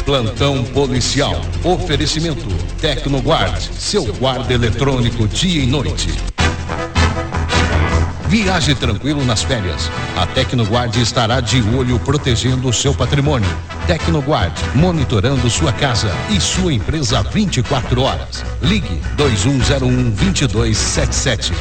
Plantão policial. Oferecimento Tecnoguard, seu guarda eletrônico dia e noite. Viaje tranquilo nas férias. A Tecnoguard estará de olho protegendo o seu patrimônio. Tecnoguard, monitorando sua casa e sua empresa 24 horas. Ligue 2101-2277.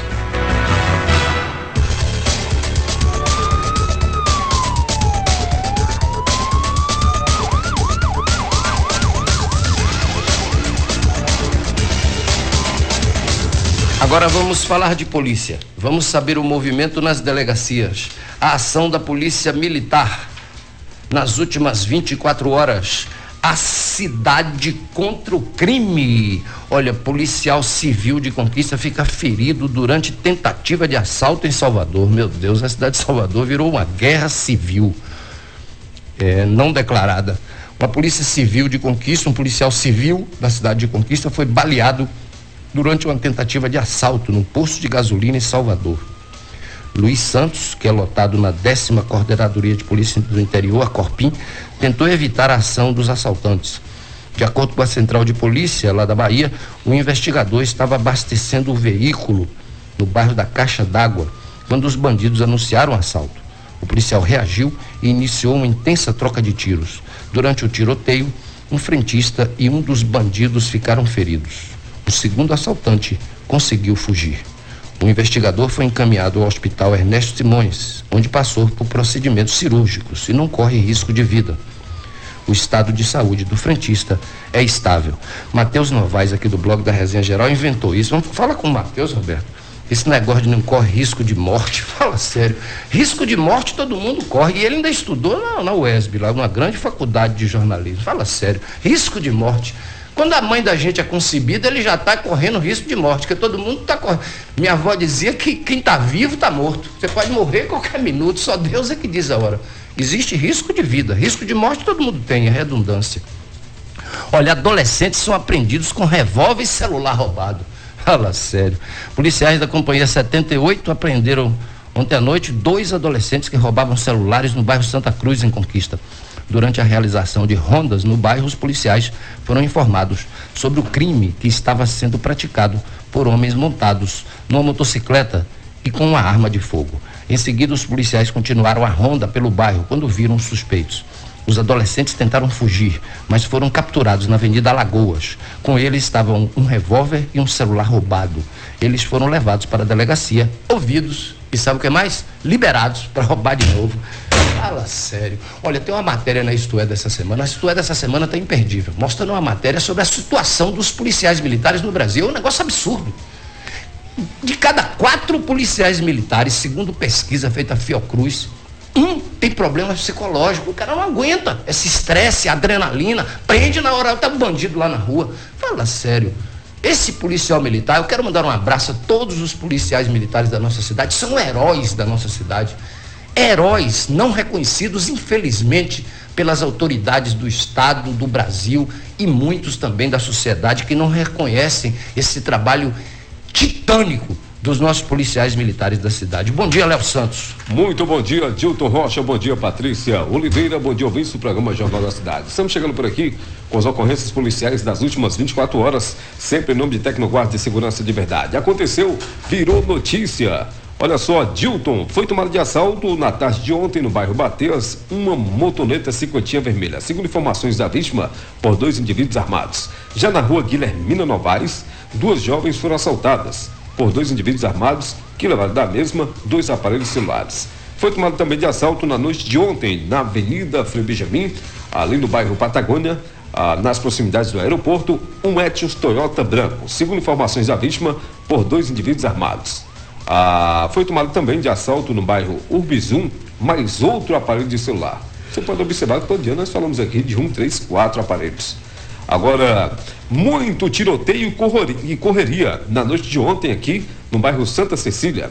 Agora vamos falar de polícia. Vamos saber o movimento nas delegacias. A ação da Polícia Militar nas últimas 24 horas. A cidade contra o crime. Olha, policial civil de Conquista fica ferido durante tentativa de assalto em Salvador. Meu Deus, a cidade de Salvador virou uma guerra civil não declarada. Uma polícia civil de Conquista, um policial civil da cidade de Conquista foi baleado durante uma tentativa de assalto num posto de gasolina em Salvador. Luiz Santos, que é lotado na 10ª Coordenadoria de Polícia do Interior, a Corpim, tentou evitar a ação dos assaltantes. De acordo com a Central de Polícia lá da Bahia, o investigador estava abastecendo o veículo no bairro da Caixa d'Água, quando os bandidos anunciaram o assalto. O policial reagiu e iniciou uma intensa troca de tiros. Durante o tiroteio, um frentista e um dos bandidos ficaram feridos. O segundo assaltante conseguiu fugir. O investigador foi encaminhado ao Hospital Ernesto Simões, onde passou por procedimentos cirúrgicos e não corre risco de vida. O estado de saúde do frentista é estável. Matheus Novaes, aqui do blog da Resenha Geral, inventou isso. Vamos falar com o Matheus, Roberto. Esse negócio de não corre risco de morte, fala sério. Risco de morte todo mundo corre. E ele ainda estudou na UESB, lá numa grande faculdade de jornalismo. Fala sério. Risco de morte. Quando a mãe da gente é concebida, ele já está correndo risco de morte, porque todo mundo está correndo. Minha avó dizia que quem está vivo está morto. Você pode morrer a qualquer minuto, só Deus é que diz a hora. Existe risco de vida, risco de morte todo mundo tem, é redundância. Olha, adolescentes são apreendidos com revólver e celular roubado. Fala sério. Policiais da Companhia 78 apreenderam ontem à noite 2 adolescentes que roubavam celulares no bairro Santa Cruz, em Conquista. Durante a realização de rondas no bairro, os policiais foram informados sobre o crime que estava sendo praticado por homens montados numa motocicleta e com uma arma de fogo. Em seguida, os policiais continuaram a ronda pelo bairro quando viram os suspeitos. Os adolescentes tentaram fugir, mas foram capturados na Avenida Alagoas. Com eles estavam um revólver e um celular roubado. Eles foram levados para a delegacia, ouvidos e sabe o que mais? Liberados para roubar de novo. Fala sério. Olha, tem uma matéria na Isto É dessa semana. A Isto É dessa semana está imperdível, mostrando uma matéria sobre a situação dos policiais militares no Brasil. É um negócio absurdo. De cada 4 policiais militares, segundo pesquisa feita Fiocruz, um tem problema psicológico. O cara não aguenta esse estresse, adrenalina, prende na hora, tá um bandido lá na rua. Fala sério. Esse policial militar, eu quero mandar um abraço a todos os policiais militares da nossa cidade, são heróis da nossa cidade. Heróis não reconhecidos, infelizmente, pelas autoridades do Estado, do Brasil e muitos também da sociedade que não reconhecem esse trabalho titânico dos nossos policiais militares da cidade. Bom dia, Léo Santos. Muito bom dia, Dilton Rocha, bom dia, Patrícia Oliveira, bom dia, ouvintes do programa Jornal da Cidade. Estamos chegando por aqui com as ocorrências policiais das últimas 24 horas, sempre em nome de Tecnoguard de Segurança de Verdade. Aconteceu, virou notícia. Olha só, Dilton, foi tomado de assalto na tarde de ontem no bairro Bateias, uma motoneta cinquentinha vermelha. Segundo informações da vítima, por 2 indivíduos armados. Já na rua Guilhermina Novaes, 2 jovens foram assaltadas por 2 indivíduos armados que levaram da mesma 2 aparelhos celulares. Foi tomado também de assalto na noite de ontem na Avenida Frei Benjamin, ali no bairro Patagônia, nas proximidades do aeroporto, um Etios Toyota branco. Segundo informações da vítima, por 2 indivíduos armados. Foi tomado também de assalto no bairro Urbizum, mais outro aparelho de celular. Você pode observar que todo dia nós falamos aqui de 1, 3, 4 aparelhos. Agora, muito tiroteio e correria na noite de ontem aqui no bairro Santa Cecília.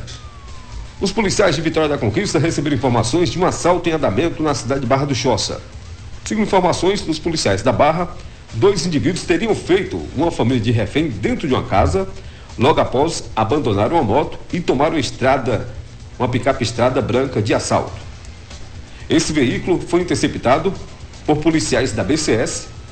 Os policiais de Vitória da Conquista receberam informações de um assalto em andamento na cidade de Barra do Choça. Segundo informações dos policiais da Barra, 2 indivíduos teriam feito uma família de refém dentro de uma casa. Logo após, abandonaram a moto e tomaram uma picape estrada branca de assalto. Esse veículo foi interceptado por policiais da BCS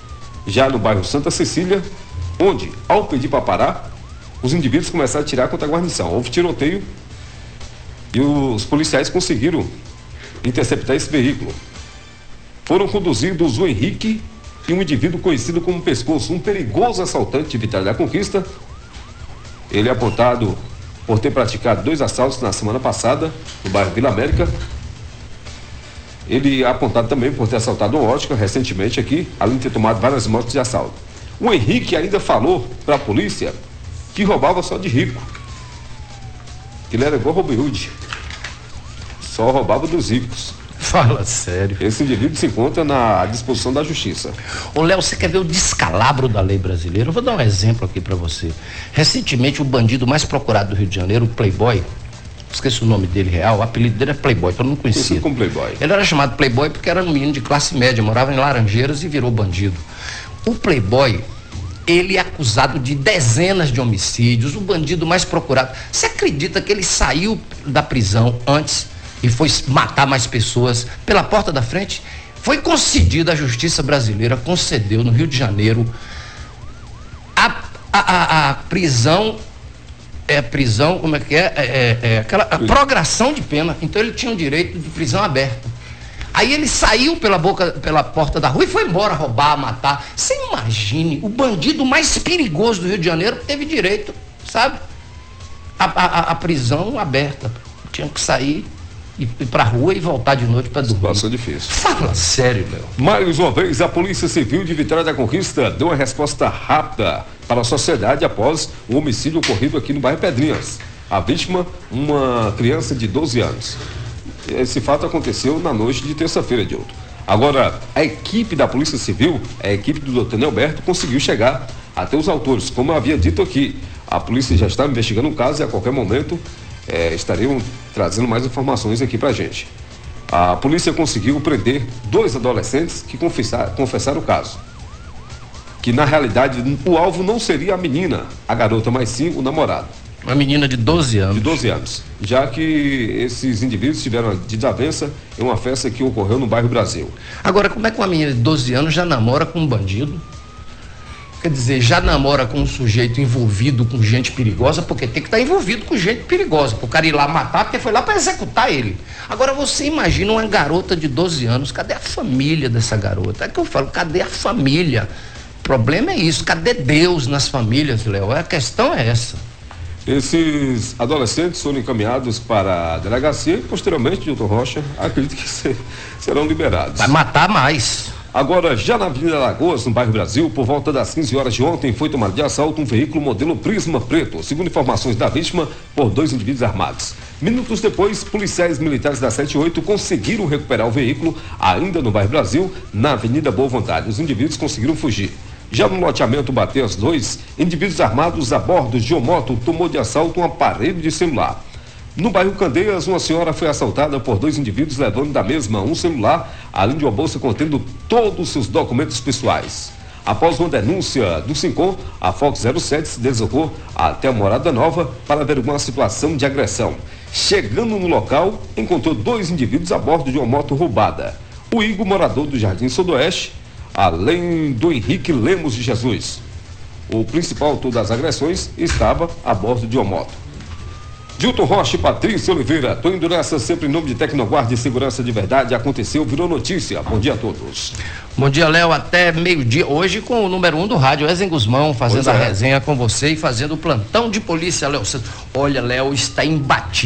já no bairro Santa Cecília, onde, ao pedir para parar, os indivíduos começaram a atirar contra a guarnição. Houve tiroteio e os policiais conseguiram interceptar esse veículo. Foram conduzidos o Henrique e um indivíduo conhecido como Pescoço, um perigoso assaltante de Vitória da Conquista. Ele é apontado por ter praticado 2 assaltos na semana passada no bairro Vila América. Ele é apontado também por ter assaltado uma ótica recentemente aqui, além de ter tomado várias mortes de assalto. O Henrique ainda falou para a polícia que roubava só de rico. Ele era igual Robin Hood. Só roubava dos ricos. Fala sério. Esse indivíduo se encontra à disposição da justiça. Ô Léo, você quer ver o descalabro da lei brasileira? Eu vou dar um exemplo aqui para você. Recentemente, o bandido mais procurado do Rio de Janeiro, o Playboy, esqueci o nome dele real, o apelido dele é Playboy, todo mundo conhecia. Como Playboy. Ele era chamado Playboy porque era um menino de classe média, morava em Laranjeiras e virou bandido. O Playboy, ele é acusado de dezenas de homicídios, o bandido mais procurado. Você acredita que ele saiu da prisão antes e foi matar mais pessoas pela porta da frente? Foi concedida, a justiça brasileira concedeu no Rio de Janeiro a prisão, como é que aquela progressão de pena. Então ele tinha o direito de prisão aberta. Aí ele saiu pela porta da rua e foi embora roubar, matar. Você imagine, o bandido mais perigoso do Rio de Janeiro teve direito, sabe? A prisão aberta. Tinha que sair, ir pra rua e voltar de noite para dormir. Situação difícil. Fala sério, Léo. Mais uma vez, a Polícia Civil de Vitória da Conquista deu uma resposta rápida para a sociedade após o homicídio ocorrido aqui no bairro Pedrinhas. A vítima, uma criança de 12 anos. Esse fato aconteceu na noite de terça-feira, Dilton. Agora, a equipe da Polícia Civil, a equipe do Dr. Nelberto, conseguiu chegar até os autores. Como eu havia dito aqui, a polícia já está investigando o caso e a qualquer momento estariam trazendo mais informações aqui pra gente. A polícia conseguiu prender 2 adolescentes que confessaram o caso. Que na realidade o alvo não seria a menina, a garota, mas sim o namorado. Uma menina de 12 anos. De 12 anos. Já que esses indivíduos tiveram desavença em uma festa que ocorreu no bairro Brasil. Agora, como é que uma menina de 12 anos já namora com um bandido? Quer dizer, já namora com um sujeito envolvido com gente perigosa, porque tem que estar envolvido com gente perigosa, para o cara ir lá matar, porque foi lá para executar ele. Agora você imagina uma garota de 12 anos, cadê a família dessa garota? É que eu falo, cadê a família? O problema é isso, cadê Deus nas famílias, Léo? A questão é essa. Esses adolescentes foram encaminhados para a delegacia e posteriormente, Dilton Rocha, acredito que serão liberados. Vai matar mais. Agora, já na Avenida Lagoas, no bairro Brasil, por volta das 15 horas de ontem, foi tomado de assalto um veículo modelo Prisma preto, segundo informações da vítima, por 2 indivíduos armados. Minutos depois, policiais militares da 78 conseguiram recuperar o veículo, ainda no bairro Brasil, na Avenida Boa Vontade. Os indivíduos conseguiram fugir. Já no loteamento Bateas 2, indivíduos armados a bordo de uma moto tomou de assalto um aparelho de celular. No bairro Candeias, uma senhora foi assaltada por 2 indivíduos levando da mesma um celular, além de uma bolsa contendo todos os seus documentos pessoais. Após uma denúncia do SINCOM, a Fox 07 se deslocou até a Morada Nova para averiguar uma situação de agressão. Chegando no local, encontrou 2 indivíduos a bordo de uma moto roubada. O Igor, morador do Jardim Sudoeste, além do Henrique Lemos de Jesus. O principal autor das agressões estava a bordo de uma moto. Dilton Rocha e Patrícia Oliveira, tô indo nessa sempre em nome de Tecnoguard e Segurança de Verdade. Aconteceu, virou notícia. Bom dia a todos. Bom dia, Léo, até meio-dia, hoje com o número 1 do rádio, Ezen Guzmão, fazendo a resenha com você e fazendo o plantão de polícia, Léo. Olha, Léo, está imbatido.